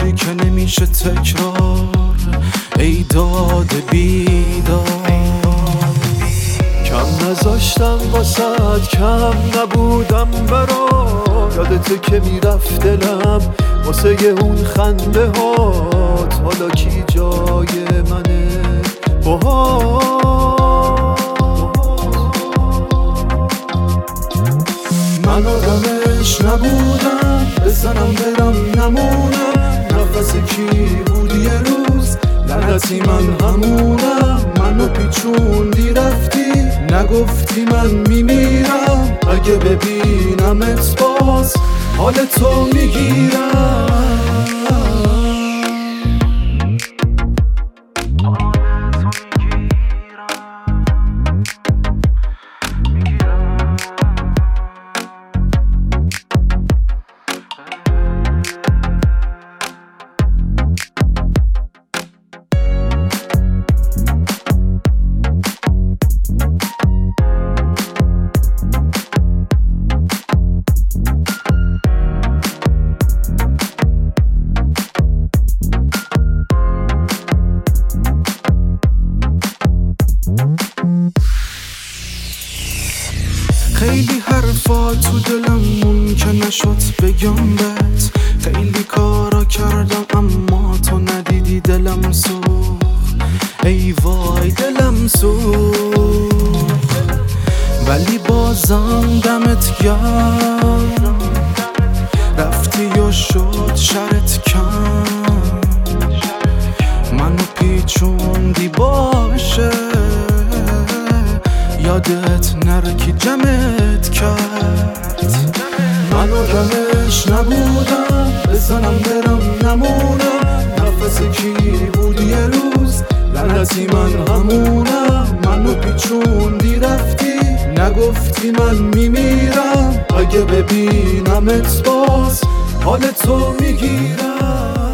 عمری که نمیشه تکرار، ای داد بیدار. کم نذاشتم واسد، کم نبودم برات، یادته که میرفت دلم واسه اون خنده هات. حالا کی جای منه باهات؟ من آدمش نبودم، بزنم برم نمونم. نفس کی بود یه روز، لعنتی من همونم. منو پیچوندی رفتی، نگفتی من میمیرم. اگه ببینمت باز حال تو میگیرم. خیلی حرفا تو دلم مون که نشد بگم بهت، خیلی کارا کردم اما تو ندیدی دلم سوخت. ای وای دلم سوخت، ولی بازم دمت گرم. رفتی و شد شرت کم، منو پیچوندی باشه. یادت نره که جمعت کرد. من آدمش نبودم، بزنم برم نمونم. نفس کی بود یه روز، لعنتی من همونم. منو پیچوندی رفتی، نگفتی من میمیرم. اگه ببینمت باز حال تو میگیرم.